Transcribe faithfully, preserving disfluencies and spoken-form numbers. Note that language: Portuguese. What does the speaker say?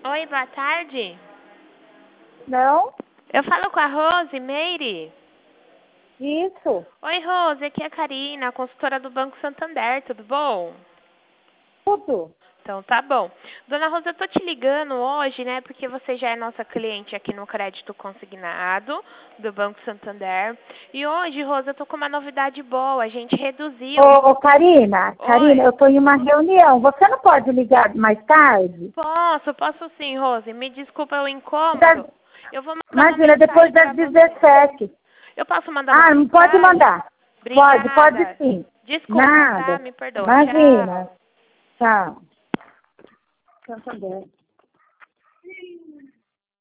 Oi, boa tarde. Não? Eu falo com a Rose Meire. Isso. Oi, Rose, aqui é a Karina, consultora do Banco Santander, tudo bom? Tudo. Então tá bom. Dona Rosa, eu tô te ligando hoje, né, porque você já é nossa cliente aqui no Crédito Consignado do Banco Santander. E hoje, Rosa, eu tô com uma novidade boa, a gente reduziu... Ô, ô, Karina, Karina, Oi. eu tô em uma reunião. Você não pode ligar mais tarde? Posso, posso sim, Rose. Me desculpa o Das- incômodo. Eu vou mandar uma Imagina, depois mensagem das pra você. dezessete. Eu posso mandar uma Ah, não pode mensagem? mandar. Pode, pode Obrigada. sim. Desculpa, tá? Nada. Me perdoa. Imagina. Tchau. Tchau. Santander.